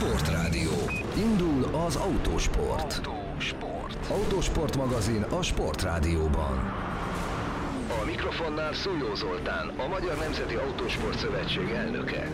Sportrádió. Indul az autósport. Autósport magazin a Sportrádióban. A mikrofonnál Szújó Zoltán, a Magyar Nemzeti Autósport Szövetség elnöke.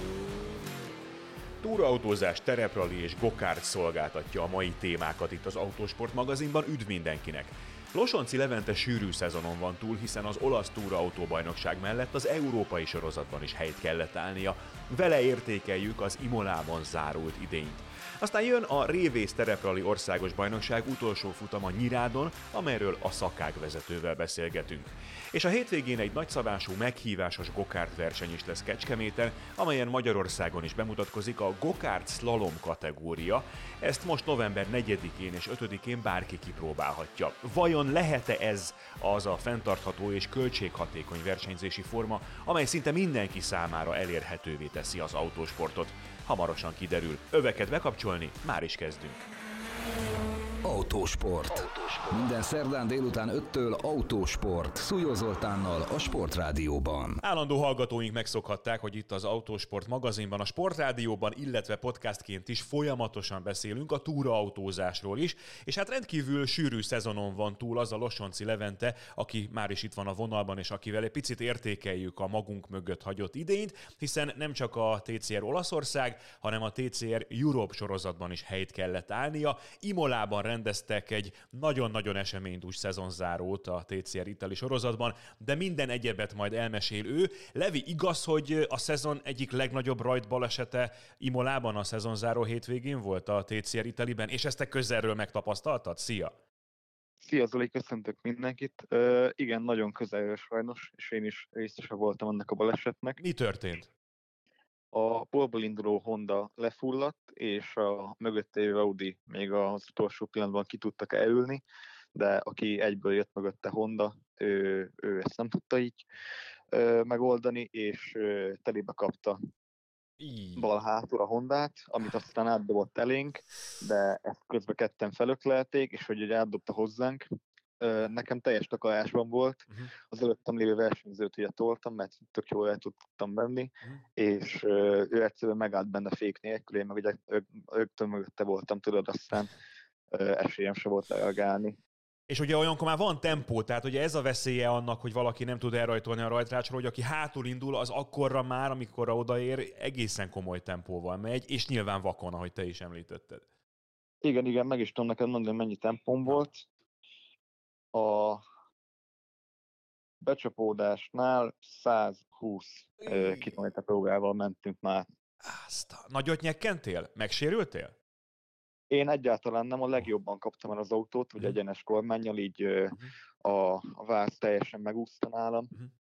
Túrautózás, tereprali és gokárd szolgáltatja a mai témákat itt az Autósport magazinban. Üdv mindenkinek! Losonci Levente sűrű szezonon van túl, hiszen az olasz túraautóbajnokság mellett az európai sorozatban is helyt kellett állnia. Vele értékeljük az Imolában zárult idényt. Aztán jön a Révész tereprali országos bajnokság utolsó futama Nyirádon, amelyről a szakák vezetővel beszélgetünk. És a hétvégén egy nagyszabású meghívásos gokárd verseny is lesz Kecskeméten, amelyen Magyarországon is bemutatkozik a gokárd slalom kategória. Ezt most november 4-én és 5-én bárki kipróbálhatja. Vajon lehet-e ez az a fenntartható és költséghatékony versenyzési forma, amely szinte mindenki számára elérhetővé teszi az autósportot? Hamarosan kiderül. Öveket bekapcsolni, már is kezdünk. Autósport. Minden szerdán délután 5-től Autósport. Szújó Zoltánnal a Sportrádióban. Állandó hallgatóink megszokhatták, hogy itt az Autósport magazinban, a Sportrádióban, illetve podcastként is folyamatosan beszélünk a túraautózásról is, és hát rendkívül sűrű szezonon van túl az a Losonci Levente, aki már is itt van a vonalban, és akivel egy picit értékeljük a magunk mögött hagyott idényt, hiszen nem csak a TCR Olaszország, hanem a TCR Europe sorozatban is helyt kellett állnia. Imolában rendeztek egy nagyon-nagyon eseménydús szezonzárót a TCR Italy sorozatban, de minden egyebet majd elmesél ő. Levi, igaz, hogy a szezon egyik legnagyobb rajtbalesete Imolában a szezonzáró hétvégén volt a TCR Italyben, és ezt te közelről megtapasztaltad? Szia! Szia Zoli, köszöntök mindenkit. Igen, nagyon közelről sajnos, és én is részese voltam ennek a balesetnek. Mi történt? A pólból induló Honda lefulladt, és a mögötte jövő Audi még az utolsó pillanatban ki tudtak elülni, de aki egyből jött mögötte Honda, ő ezt nem tudta így megoldani, és telébe kapta bal hátul a Hondát, amit aztán átdobott elénk, de ezt közben ketten felöklelték, és hogy átdobta hozzánk. Nekem teljes takarásban volt, az előttem lévő versenyzőt ugye toltam, mert tök jól el tudtam venni, és ő egyszerűen megállt benne fék nélkül, én meg ugye rögtön mögötte voltam, tudod, aztán esélyem se volt reagálni. És ugye olyankor már van tempó, tehát ugye ez a veszélye annak, hogy valaki nem tud elrajtolni a rajtrácsról, hogy aki hátul indul, az akkorra már, amikor odaér, egészen komoly tempóval megy, és nyilván vakon, ahogy te is említetted. Igen, meg is tudom neked mondani, mennyi tempóm volt. A becsapódásnál 120 km/órával mentünk már. Nagyot nyekkentél? Megsérültél? Én egyáltalán nem, a legjobban kaptam el az autót, hogy egyenes kormánnyal, így a váz teljesen megúszta nálam.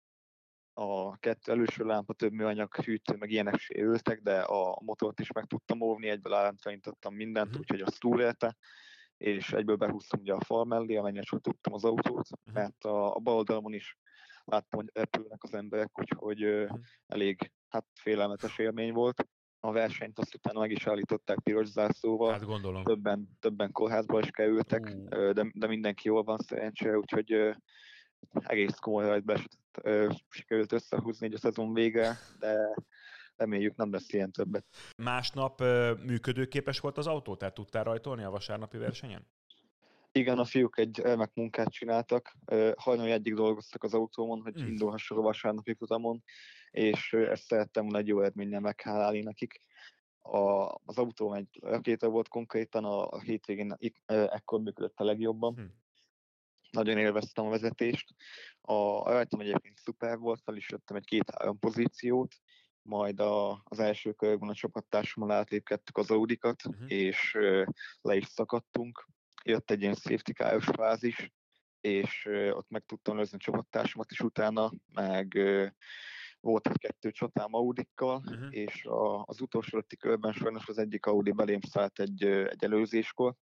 A kettő előső lámpa, több műanyag hűtő, meg ilyenek sérültek, de a motort is meg tudtam óvni, egyből államtalanítottam mindent, úgyhogy azt túlélte, és egyből behúztam ugye a fal mellé, amennyire csak tudtam az autót, mert a bal oldalon is láttam, hogy repülnek az emberek, úgyhogy elég félelmetes élmény volt. A versenyt azt utána meg is állították piros zászlóval. Hát gondolom. Többen kórházba is kerültek, de mindenki jól van szerencsére, úgyhogy egész komoly rajtbalesetet sikerült összehúzni így a szezon vége, de reméljük nem lesz ilyen többet. Másnap működőképes volt az autó? Tehát tudtál rajtolni a vasárnapi versenyen? Igen, a fiúk egy remek munkát csináltak. Hajnali egyik dolgoztak az autómon, hogy indulhassak a vasárnapi futamon, és ezt szerettem volna egy jó eredménnyel meghálálni nekik. Az autó egy rakéta volt konkrétan, a hétvégén ekkor működött a legjobban. Nagyon élveztem a vezetést. A rajtam egyébként szuper volt, fel is jöttem egy 2-3 pozíciót, majd az első körben a csapattársammal átlépkedtük az Audikat, és le is szakadtunk. Jött egy ilyen safety car-os fázis, és ott meg tudtam lőzni a csapattársamat is utána, meg volt egy-kettő csatám Audikkal, és az utolsó előtti körben sajnos az egyik Audi belém szállt egy előzéskor,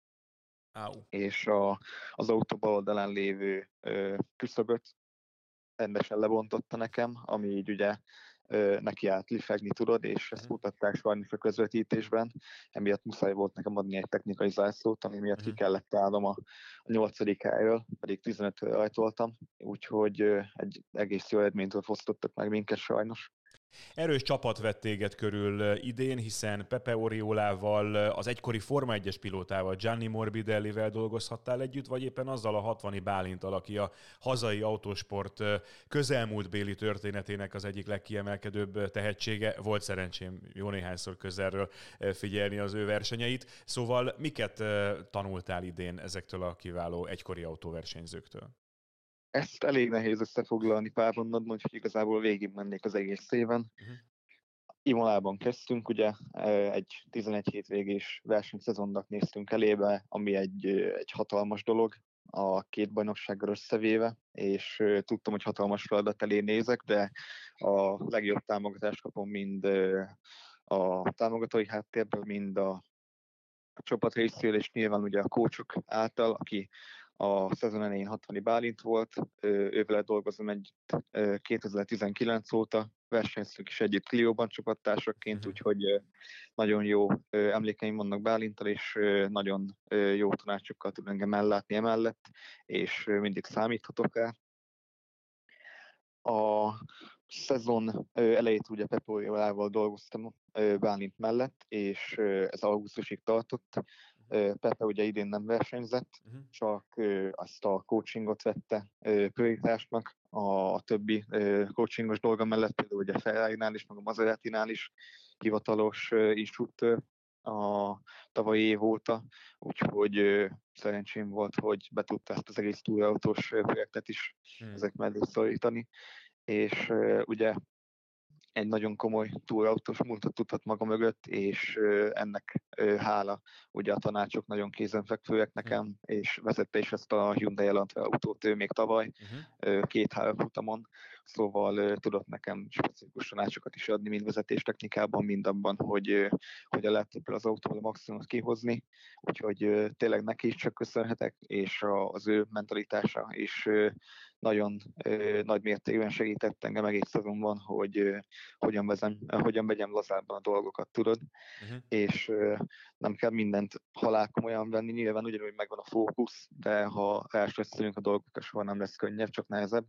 és az autó bal oldalán lévő küszöböt rendesen lebontotta nekem, ami így ugye neki állt lifegni, tudod, és ezt mutatták sajnos a közvetítésben. Emiatt muszáj volt nekem adni egy technikai zászlót, ami miatt ki kellett állnom a 8. helyről, pedig 15-ről rajtoltam, úgyhogy egy egész jó eredménytől fosztottak meg minket sajnos. Erős csapat vett téged körül idén, hiszen Pepe Oriolával, az egykori Forma 1-es pilótával, Gianni Morbidellivel dolgozhattál együtt, vagy éppen azzal a 60-i Bálinttal, aki a hazai autósport közelmúltbéli történetének az egyik legkiemelkedőbb tehetsége. Volt szerencsém jó néhányszor közelről figyelni az ő versenyeit. Szóval miket tanultál idén ezektől a kiváló egykori autóversenyzőktől? Ezt elég nehéz összefoglalni pár mondatban, úgyhogy igazából végigmennék az egész éven. Imolában kezdtünk, ugye egy 11 hétvégés versenyszezonnak néztünk elébe, ami egy hatalmas dolog a két bajnoksággal összevéve, és tudtam, hogy hatalmas feladat elé nézek, de a legjobb támogatást kapom mind a támogatói háttérből, mind a csapat részéről, és nyilván ugye a coachok által, aki a szezon elején 60 Bálint volt, ővele dolgozom együtt 2019 óta, versenyztünk is együtt Clióban csapattársaként, úgyhogy nagyon jó emlékeim vannak Bálinttal, és nagyon jó tanácsokkal tud engem ellátni emellett, és mindig számíthatok rá. A szezon elejét ugye Pepe Oriolával dolgoztam Bálint mellett, és ez augusztusig tartott. Pepe ugye idén nem versenyzett, csak azt a coachingot vette prioritásnak a többi coachingos dolga mellett, például ugye Ferrarinál is, meg a Maseratinál is hivatalos instruktőr a tavalyi év óta, úgyhogy szerencsém volt, hogy be tudta ezt az egész túrautós projektet is ezek mellé szorítani, és ugye egy nagyon komoly túrautós múltat tudhat maga mögött, és ennek hála ugye a tanácsok nagyon kézenfekvőek nekem, és vezette is ezt a Hyundai Elantra autót ő még tavaly, 2-3 futamon, szóval tudott nekem specifikus tanácsokat is adni, mind vezetéstechnikában, mind abban, hogy hogyan lehet ebből az autóval a maximumot kihozni, úgyhogy tényleg neki is csak köszönhetek, és az ő mentalitása is nagyon nagy mértékben segített engem egész szezonban, hogy hogyan vegyem lazábban a dolgokat, tudod, és nem kell mindent halálkomolyan venni, nyilván ugyanúgy megvan a fókusz, de ha rásvesszünk a dolgokat, soha nem lesz könnyebb, csak nehezebb.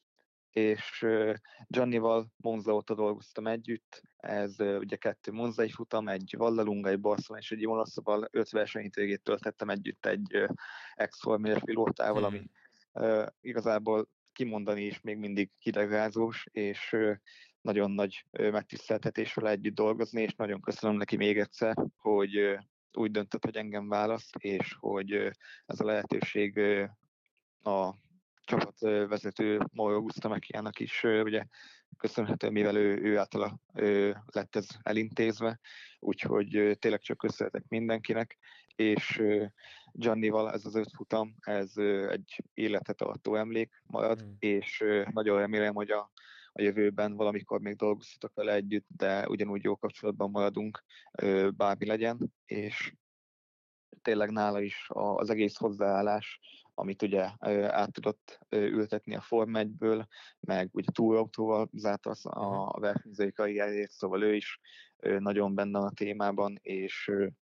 És Giannival Monza óta dolgoztam együtt, ez ugye 2 monzai futam, egy Vallelunga, egy Barcelona és egy Imola, szóval 5 versenyhétvégét töltettem együtt egy ex-Formula pilótával, ami igazából kimondani is még mindig hidegrázós, és nagyon nagy megtiszteltetés vele együtt dolgozni, és nagyon köszönöm neki még egyszer, hogy úgy döntött, hogy engem választ, és hogy ez a lehetőség a csapatvezető Mauro Husztamekiának is ugye köszönhető, mivel ő általa lett ez elintézve, úgyhogy tényleg csak köszönhetek mindenkinek, és Giannival ez az 5 futam, ez egy életet tartó emlék marad, és nagyon remélem, hogy a jövőben valamikor még dolgozhatok vele együtt, de ugyanúgy jó kapcsolatban maradunk, bármi legyen, és tényleg nála is az egész hozzáállás, amit ugye át tudott ültetni a Forma 1-ből, meg ugye túrautóval zárta a versenyzői karrierjét, szóval ő is nagyon benne a témában, és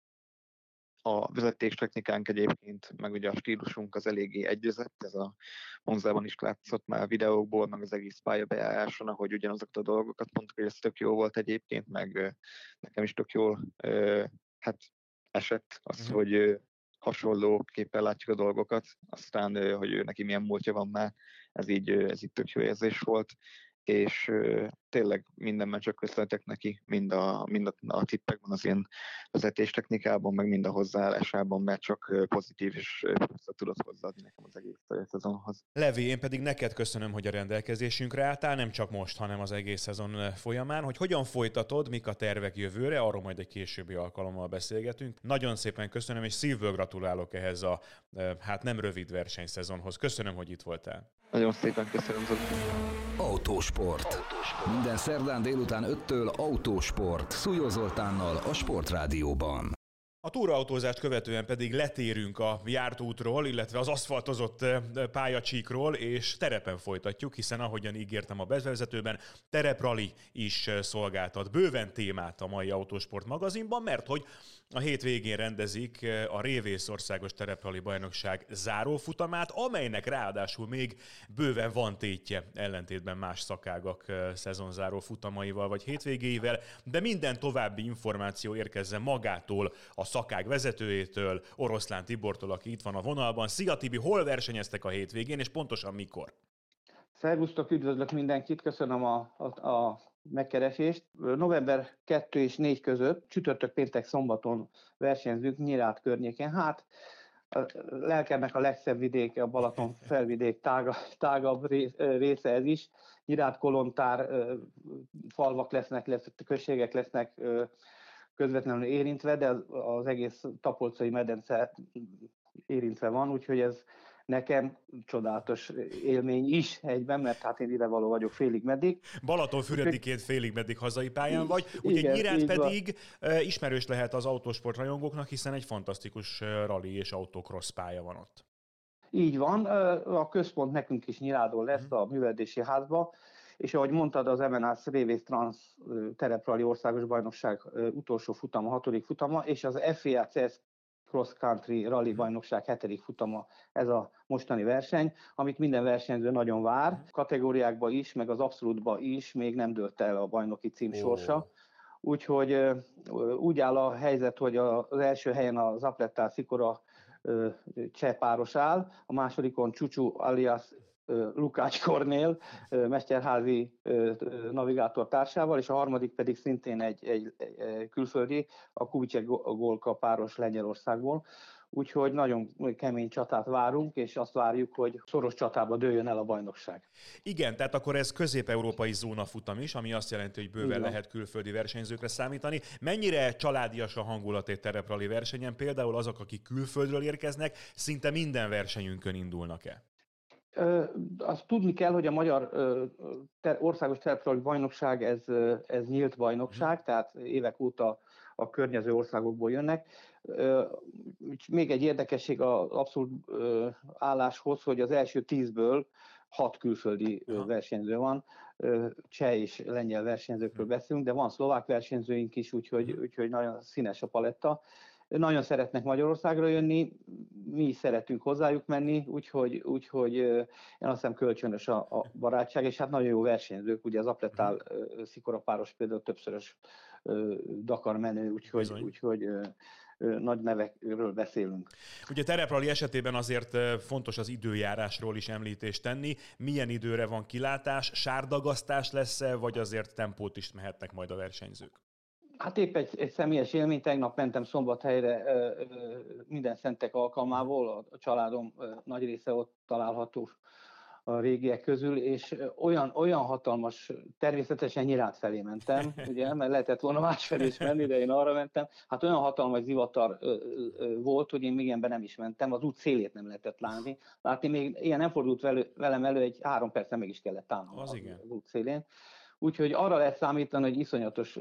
a vezetéstechnikánk egyébként, meg ugye a stílusunk az eléggé egyezett, ez a Monzában is látszott már a videókból, meg az egész pályabejáráson, ahogy ugyanazokat a dolgokat mondtuk, hogy ez tök jó volt egyébként, meg nekem is tök jól esett az, hogy hasonlóképpen látjuk a dolgokat, aztán, hogy ő neki milyen múltja van már, ez így tök jó érzés volt, és tényleg mindenben csak köszönhetek neki, mind a tippekben, az ilyen vezetéstechnikában, meg mind a hozzáállásában, mert csak pozitív és pluszat tudott hozzáadni nekem az egész szezonhoz. Levi, én pedig neked köszönöm, hogy a rendelkezésünkre álltál, nem csak most, hanem az egész szezon folyamán, hogy hogyan folytatod, mik a tervek jövőre, arról majd egy későbbi alkalommal beszélgetünk. Nagyon szépen köszönöm, és szívből gratulálok ehhez a nem rövid versenyszezonhoz. Köszönöm, hogy itt voltál. Nagyon szépen köszönöm, Zoli. Autósport. Minden szerdán délután 5-től Autósport. Szújó Zoltánnal a Sportrádióban. A túraautózást követően pedig letérünk a járt útról, illetve az aszfaltozott pályacsíkról, és terepen folytatjuk, hiszen ahogyan ígértem a bevezetőben, tereprali is szolgáltat bőven témát a mai Autósport magazinban, mert hogy a hétvégén rendezik a Révész Országos Tereprali Bajnokság zárófutamát, amelynek ráadásul még bőven van tétje, ellentétben más szakágak szezonzáró futamaival vagy hétvégéivel, de minden további információ érkezzen magától, a szakág vezetőjétől, Oroszlán Tibortól, aki itt van a vonalban. Szia Tibi, hol versenyeztek a hétvégén, és pontosan mikor? Szervusztok, üdvözlök mindenkit, köszönöm a megkeresést. November 2 és 4 között, csütörtök, péntek, szombaton versenyzünk Nyírád környéken. Hát a lelkemnek a legszebb vidéke, a Balaton felvidék tágabb része ez is. Nyírád, Kolontár, falvak lesznek, községek lesznek közvetlenül érintve, de az egész Tapolcai medence érintve van, úgyhogy ez nekem csodálatos élmény is egyben, mert hát én idevaló vagyok félig meddig. Balatonfürediként félig meddig hazai pályán vagy, úgyhogy Nyírád pedig ismerős lehet az autósport rajongóknak, hiszen egy fantasztikus rally és autocross pálya van ott. Így van, a központ nekünk is Nyírádon lesz, a művelődési házba, és ahogy mondtad, az MNAS Révész Trans Tereprali Országos Bajnokság utolsó futama, 6. futama, és az FIA CS Cross Country Rally Bajnokság 7. futama ez a mostani verseny, amit minden versenyző nagyon vár. Kategóriákba is, meg az abszolútba is még nem dőlt el a bajnoki cím sorsa. Úgyhogy úgy áll a helyzet, hogy az első helyen az Aplettál Szikora cseh páros áll, a másodikon Csúcsú alias Lukács Kornél, mesterházi navigátor társával, és a harmadik pedig szintén egy külföldi, a Kubicek Golka páros Lengyelországból. Úgyhogy nagyon kemény csatát várunk, és azt várjuk, hogy szoros csatába dőljön el a bajnokság. Igen, tehát akkor ez közép-európai zónafutam is, ami azt jelenti, hogy bőven lehet külföldi versenyzőkre számítani. Mennyire családias a hangulat egy tereprali versenyen? Például azok, akik külföldről érkeznek, szinte minden versenyünkön indulnak-e? Azt tudni kell, hogy a Magyar Országos Tereprali Bajnokság ez nyílt bajnokság, tehát évek óta a környező országokból jönnek. Még egy érdekesség az abszolút álláshoz, hogy az első 10-ből 6 külföldi versenyző van, cseh és lengyel versenyzőkről beszélünk, de van szlovák versenyzőink is, úgyhogy nagyon színes a paletta. Nagyon szeretnek Magyarországra jönni, mi is szeretünk hozzájuk menni, úgyhogy én azt hiszem kölcsönös a barátság, és hát nagyon jó versenyzők, ugye az Apletál Szikora páros például többszörös Dakar menő, úgyhogy nagy nevekről beszélünk. Ugye tereprali esetében azért fontos az időjárásról is említést tenni. Milyen időre van kilátás, sárdagasztás lesz-e, vagy azért tempót is mehetnek majd a versenyzők? Hát épp egy személyes élmény, tegnap mentem Szombathelyre minden szentek alkalmából, a családom nagy része ott található a régiek közül, és olyan hatalmas, természetesen Nyirád felé mentem, ugye, mert lehetett volna másfelé is menni, de én arra mentem, hát olyan hatalmas zivatar volt, hogy én még ilyenben nem is mentem, az út szélét nem lehetett látni, még ilyen nem fordult velem elő, egy 3 percen meg is kellett állnom az út szélén. Úgyhogy arra lehet számítani, hogy iszonyatos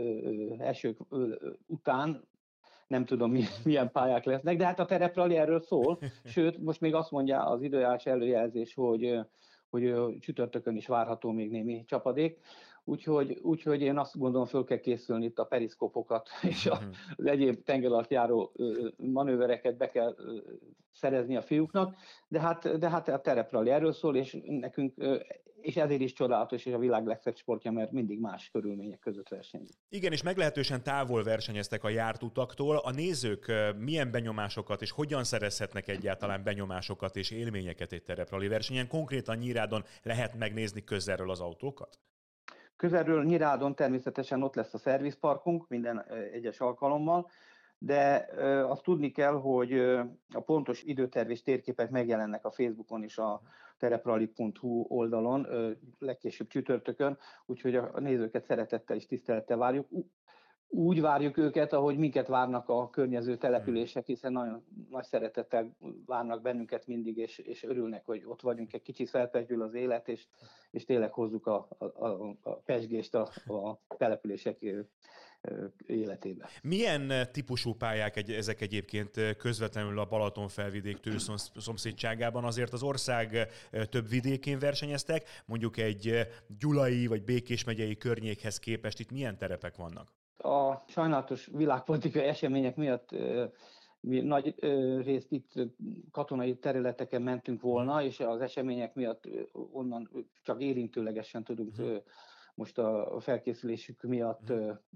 esők után, nem tudom milyen pályák lesznek, de hát a tereprali erről szól, sőt, most még azt mondja az időjárás előjelzés, hogy csütörtökön is várható még némi csapadék, úgyhogy én azt gondolom, föl kell készülni itt a periszkópokat, és az egyéb tengeralattjáró manővereket be kell szerezni a fiúknak, de hát a tereprali erről szól, és nekünk, és ezért is csodálatos, és a világ legszebb sportja, mert mindig más körülmények között versenyzik. Igen, és meglehetősen távol versenyeztek a járt utaktól. A nézők milyen benyomásokat és hogyan szerezhetnek egyáltalán benyomásokat és élményeket egy tereprali versenyen? Konkrétan Nyírádon lehet megnézni közelről az autókat? Közelről Nyírádon természetesen ott lesz a szervizparkunk minden egyes alkalommal, de azt tudni kell, hogy a pontos időterv és térképek megjelennek a Facebookon és a tereprali.hu oldalon, legkésőbb csütörtökön, úgyhogy a nézőket szeretettel és tisztelettel várjuk. Úgy várjuk őket, ahogy minket várnak a környező települések, hiszen nagyon nagy szeretettel várnak bennünket mindig, és örülnek, hogy ott vagyunk, egy kicsit felpezsül az élet, és tényleg hozzuk a pezsgést a települések életébe. Milyen típusú pályák ezek egyébként közvetlenül a Balaton-felvidék szomszédságában? Azért az ország több vidékén versenyeztek, mondjuk egy gyulai vagy Békés megyei környékhez képest itt milyen terepek vannak? A sajnálatos világpolitikai események miatt mi nagy részt itt katonai területeken mentünk volna, és az események miatt onnan csak érintőlegesen tudunk most a felkészülésük miatt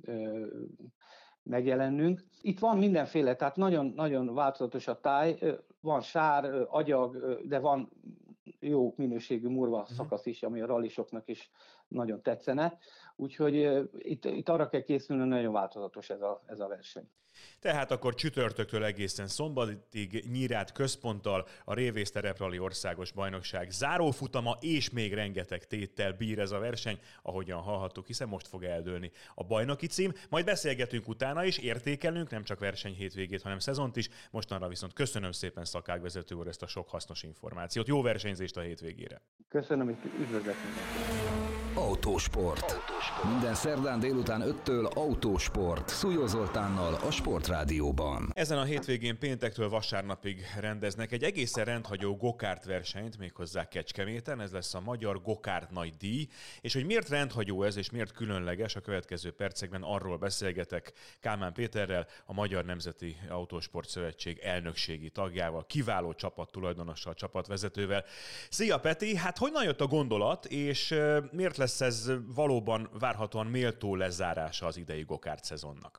megjelennünk. Itt van mindenféle, tehát nagyon változatos a táj, van sár, agyag, de van jó minőségű murva szakasz is, ami a rallisoknak is nagyon tetszene. Úgyhogy itt arra kell készülni, nagyon változatos ez a verseny. Tehát akkor csütörtöktől egészen szombatig Nyírád központtal a Révész Tereprali Országos Bajnokság zárófutama, és még rengeteg téttel bír ez a verseny, ahogyan hallhattuk, hiszen most fog eldőlni a bajnoki cím. Majd beszélgetünk utána is, értékelünk nem csak verseny hétvégét, hanem szezont is. Mostanra viszont köszönöm szépen szakágvezető úr ezt a sok hasznos információt. Jó versenyzést a hétvégére! Köszönöm, és üdvözlet mindenkit! Autósport. Minden szerdán délután 5-től Autósport. Szújó Zoltánnal a Sportrádióban. Ezen a hétvégén péntektől vasárnapig rendeznek egy egészen rendhagyó gokárt versenyt, méghozzá Kecskeméten. Ez lesz a Magyar Gokárt Nagy Díj. És hogy miért rendhagyó ez, és miért különleges, a következő percekben arról beszélgetek Kálmán Péterrel, a Magyar Nemzeti Autósport Szövetség elnökségi tagjával, kiváló csapattulajdonossal, csapatvezetővel. Szia Peti! Hát honnan jött a gondolat, és miért lesz ez valóban várhatóan méltó lezárása az idei gokárt szezonnak?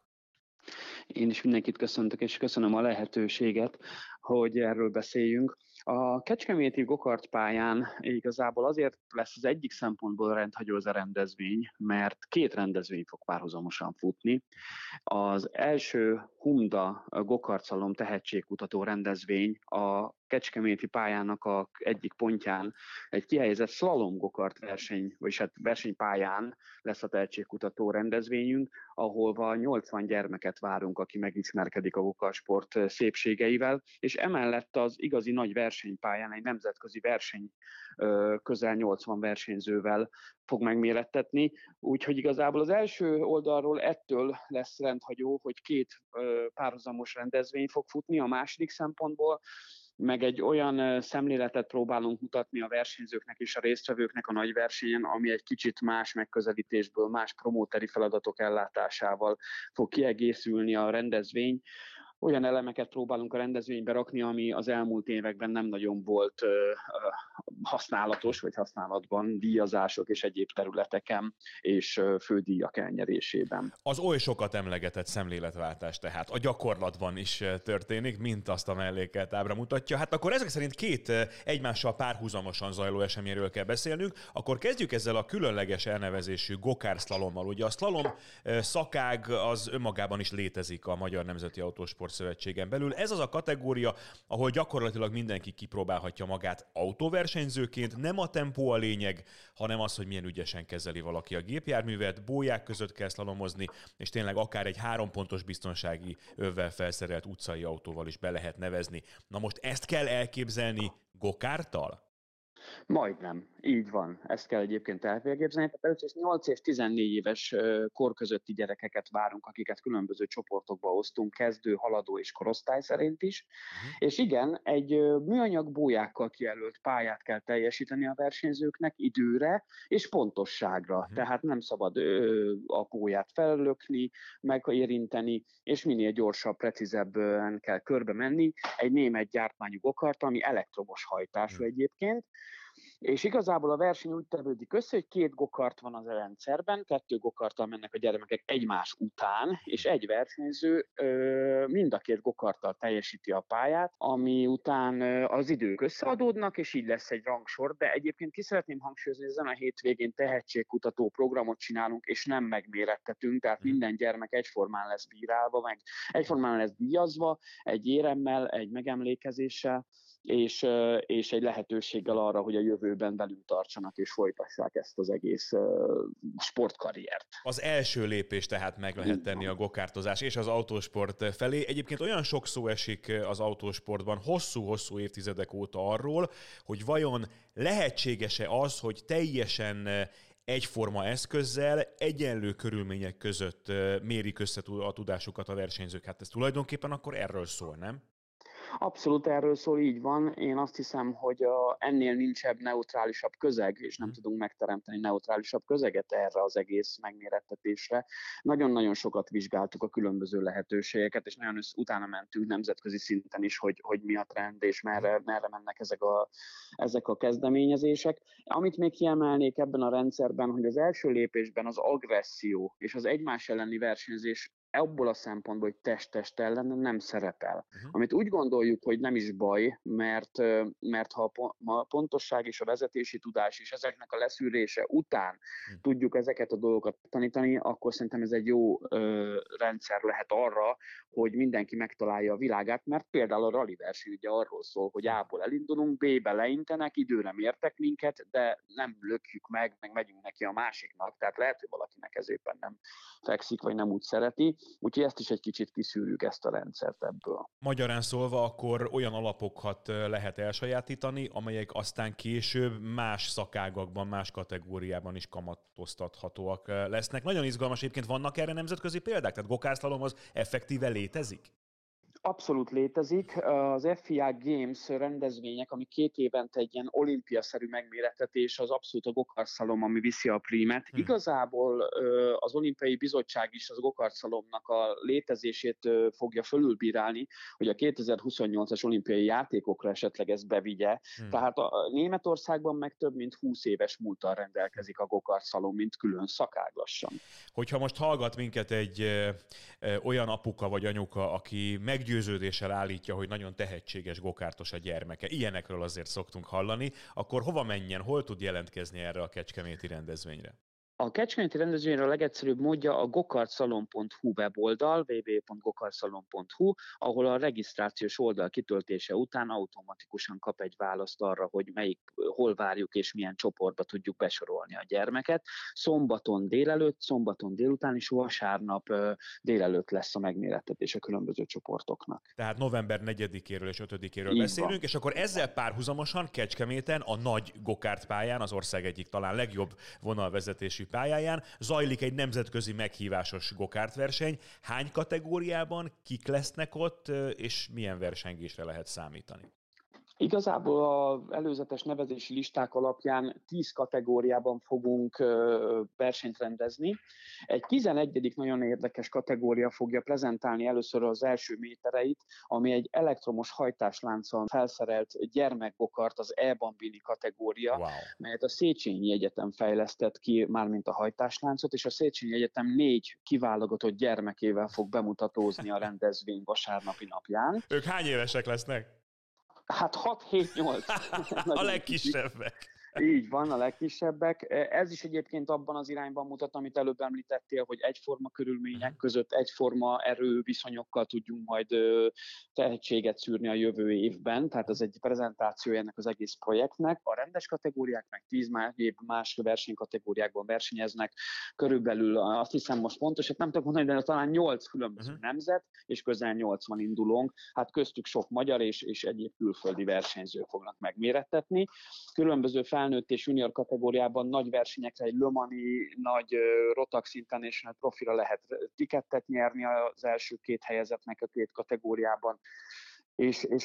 Én is mindenkit köszöntök, és köszönöm a lehetőséget, hogy erről beszéljünk. A kecskeméti gokart pályán igazából azért lesz az egyik szempontból rendhagyó az a rendezvény, mert 2 rendezvény fog párhuzamosan futni. Az első Humda gokartszalom tehetségkutató rendezvény a kecskeméti pályának egyik pontján egy kihelyezett slalom gokart verseny, vagyis hát versenypályán lesz a tehetségkutató rendezvényünk, ahol 80 gyermeket várunk, aki megismerkedik a gokartsport szépségeivel, és emellett az igazi nagy versenypályán egy nemzetközi verseny közel 80 versenyzővel fog megmérettetni, úgyhogy igazából az első oldalról ettől lesz rendhagyó, hogy 2 párhuzamos rendezvény fog futni, a második szempontból meg egy olyan szemléletet próbálunk mutatni a versenyzőknek és a résztvevőknek a nagy versenyen, ami egy kicsit más megközelítésből, más promóteri feladatok ellátásával fog kiegészülni a rendezvény. Olyan elemeket próbálunk a rendezvénybe rakni, ami az elmúlt években nem nagyon volt használatos, vagy használatban, díjazások és egyéb területeken, és fődíjak elnyerésében. Az oly sokat emlegetett szemléletváltás tehát a gyakorlatban is történik, mint azt a mellékelt ábra mutatja. Hát akkor ezek szerint 2 egymással párhuzamosan zajló eseményről kell beszélnünk. Akkor kezdjük ezzel a különleges elnevezésű gokárszlalommal. Ugye a szlalom szakág az önmagában is létezik a Magyar Nemzeti Autósport Szövetségen belül. Ez az a kategória, ahol gyakorlatilag mindenki kipróbálhatja magát autóversenyzőként. Nem a tempó a lényeg, hanem az, hogy milyen ügyesen kezeli valaki a gépjárművet, bóják között kell szlalomozni, és tényleg akár egy 3 pontos biztonsági övvel felszerelt utcai autóval is be lehet nevezni. Na most ezt kell elképzelni gokárttal? Majdnem, így van. Ezt kell egyébként elképzelni. Tehát 8 és 14 éves kor közötti gyerekeket várunk, akiket különböző csoportokba osztunk, kezdő, haladó és korosztály szerint is. És igen, egy műanyag bójákkal kijelölt pályát kell teljesíteni a versenyzőknek időre és pontosságra. Tehát nem szabad a bóját fellökni, megérinteni, és minél gyorsabb, precízebben kell körbe menni. Egy német gyártmányú gokart, ami elektromos hajtású egyébként. És igazából a verseny úgy tevődik össze, hogy 2 gokart van az rendszerben, 2 gokarttal mennek a gyermekek egymás után, és egy versenyző mind a 2 gokarttal teljesíti a pályát, ami után az idők összeadódnak, és így lesz egy rangsor, de egyébként ki szeretném hangsúlyozni, hogy ezen a hétvégén tehetségkutató programot csinálunk, és nem megmérettetünk, tehát minden gyermek egyformán lesz bírálva, meg egyformán lesz díjazva, egy éremmel, egy megemlékezéssel, és egy lehetőséggel arra, hogy a jövőben velünk tartsanak és folytassák ezt az egész sportkarriert. Az első lépés tehát meg lehet tenni a gokártozás és az autósport felé. Egyébként olyan sok szó esik az autósportban hosszú-hosszú évtizedek óta arról, hogy vajon lehetséges-e az, hogy teljesen egyforma eszközzel, egyenlő körülmények között mérik össze a tudásukat a versenyzők. Hát ez tulajdonképpen akkor erről szól, nem? Abszolút erről szól, így van. Én azt hiszem, hogy ennél nincsebb neutrálisabb közeg, és nem tudunk megteremteni neutrálisabb közeget erre az egész megmérettetésre. Nagyon-nagyon sokat vizsgáltuk a különböző lehetőségeket, és nagyon utána mentünk nemzetközi szinten is, hogy mi a trend, és merre mennek ezek a kezdeményezések. Amit még kiemelnék ebben a rendszerben, hogy az első lépésben az agresszió és az egymás elleni versenyzés abból a szempontból, hogy test-test ellen nem szerepel. Amit úgy gondoljuk, hogy nem is baj, mert ha a pontosság és a vezetési tudás és ezeknek a leszűrése után tudjuk ezeket a dolgokat tanítani, akkor szerintem ez egy jó rendszer lehet arra, hogy mindenki megtalálja a világát, mert például a rally verseny ugye arról szól, hogy A-ból elindulunk, B-be leintenek, időre mértek minket, de nem lökjük meg megyünk neki a másiknak, tehát lehet, hogy valakinek ez éppen nem fekszik, vagy nem úgy szereti. Úgyhogy ezt is egy kicsit kiszűrjük, ezt a rendszert ebből. Magyarán szólva akkor olyan alapokat lehet elsajátítani, amelyek aztán később más szakágakban, más kategóriában is kamatoztathatóak lesznek. Nagyon izgalmas, egyébként vannak erre nemzetközi példák? Tehát gokárszlalom az effektíve létezik? Abszolút létezik. Az FIA Games rendezvények, ami 2 évente egy ilyen olimpiaszerű megmérettetés, az abszolút a gokárszalom, ami viszi a prímet. Igazából az Olimpiai Bizottság is az gokárszalomnak a létezését fogja fölülbírálni, hogy a 2028-as olimpiai játékokra esetleg ezt bevigye. Tehát a Németországban meg több mint 20 éves múlttal rendelkezik a gokárszalom, mint külön szakág lassan. Hogyha most hallgat minket egy olyan apuka vagy anyuka, aki meggyőződéssel állítja, hogy nagyon tehetséges gokártos a gyermeke, ilyenekről azért szoktunk hallani, akkor hova menjen, hol tud jelentkezni erre a kecskeméti rendezvényre? A kecskeméti rendezvényre a legegyszerűbb módja a gokartsalon.hu weboldal, www.gokartsalon.hu, ahol a regisztrációs oldal kitöltése után automatikusan kap egy választ arra, hogy hol várjuk és milyen csoportba tudjuk besorolni a gyermeket. Szombaton délelőtt, szombaton délután és vasárnap délelőtt lesz a megmérettetés a különböző csoportoknak. Tehát november 4-éről és 5-éről beszélünk, és akkor ezzel párhuzamosan Kecskeméten a nagy gokártpályán, az ország egyik talán legjobb vonalvezetésű pályáján zajlik egy nemzetközi meghívásos gokártverseny. Hány kategóriában, kik lesznek ott, és milyen versengésre lehet számítani? Igazából az előzetes nevezési listák alapján 10 kategóriában fogunk versenyt rendezni. Egy 11. nagyon érdekes kategória fogja prezentálni először az első métereit, ami egy elektromos hajtáslánccal felszerelt gyermekgokart, az E-Bambini kategória, melyet a Széchenyi Egyetem fejlesztett ki, mármint a hajtásláncot, és a Széchenyi Egyetem 4 kiválogatott gyermekével fog bemutatózni a rendezvény vasárnapi napján. Ők hány évesek lesznek? Hát 6-7-8. A legkisebbek. Így van, a legkisebbek. Ez is egyébként abban az irányban mutat, amit előbb említettél, hogy egyforma körülmények között, egyforma erőviszonyokkal tudjunk majd tehetséget szűrni a jövő évben. Tehát ez egy prezentáció ennek az egész projektnek. A rendes kategóriák meg 10 más versenykategóriákban versenyeznek. Körülbelül azt hiszem most pontosan, nem tudok mondani, de talán 8 különböző nemzet, és közel 80 indulónk. Hát köztük sok magyar és egyéb külföldi versenyzők fognak megmérettetni. Különböző felnőtt és junior kategóriában nagy versenyekre, egy Le Mani, nagy Rotax International profira lehet tikettet nyerni az első 2 helyezettnek a 2 kategóriában. És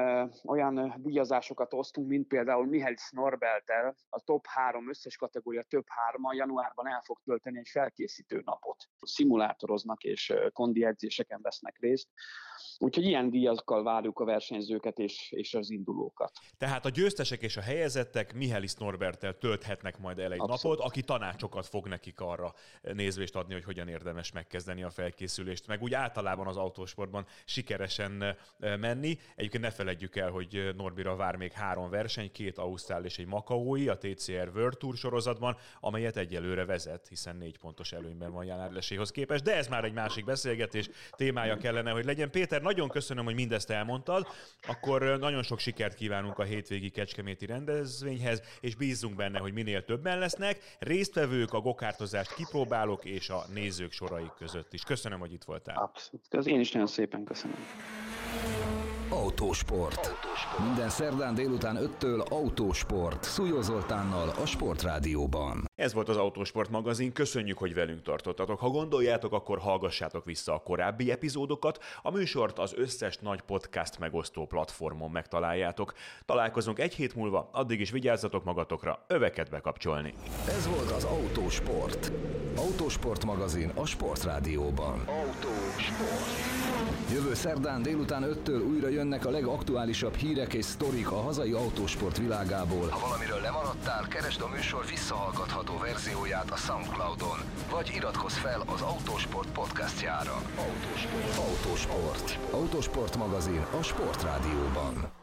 olyan díjazásokat osztunk, mint például Mihális Norberttel, a top 3 összes kategória több 3-a januárban el fog tölteni egy felkészítő napot. Szimulátoroznak és kondi edzéseken vesznek részt. Úgyhogy ilyen díjakkal várjuk a versenyzőket és az indulókat. Tehát a győztesek és a helyezettek Mihális Norberttel tölthetnek majd el egy napot, aki tanácsokat fog nekik arra nézvést adni, hogy hogyan érdemes megkezdeni a felkészülést, meg úgy általában az autósportban sikeresen menni. Egyébként ne feledjük el, hogy Norbira vár még 3 verseny, 2 ausztrál és egy makaói a TCR World Tour sorozatban, amelyet egyelőre vezet, hiszen 4 pontos előnyben van Ján Árleséhoz képest, de ez már egy másik beszélgetés témája kellene, hogy legyen. Péter, nagyon köszönöm, hogy mindezt elmondtad, akkor nagyon sok sikert kívánunk a hétvégi kecskeméti rendezvényhez, és bízzunk benne, hogy minél többen lesznek, résztvevők, a gokártozást kipróbálók és a nézők sorai között is. Köszönöm, hogy itt voltál. Abszolút. Én is nagyon szépen köszönöm. Autósport. Minden szerdán délután 5-től Autósport. Szújó Zoltánnal a Sportrádióban. Ez volt az Autósport magazin, köszönjük, hogy velünk tartottatok. Ha gondoljátok, akkor hallgassátok vissza a korábbi epizódokat. A műsort az összes nagy podcast megosztó platformon megtaláljátok. Találkozunk egy hét múlva, addig is vigyázzatok magatokra, öveket bekapcsolni. Ez volt az Autósport. Autósport magazin a Sportrádióban. Autósport. Jövő szerdán délután 5-től újra jönnek a legaktuálisabb hírek és sztorik a hazai autósport világából. Ha valamiről lemaradtál, keresd a műsor visszahallgatható verzióját a SoundCloudon, vagy iratkozz fel az Autósport podcastjára. Autósport. Autósport magazin a Sportrádióban.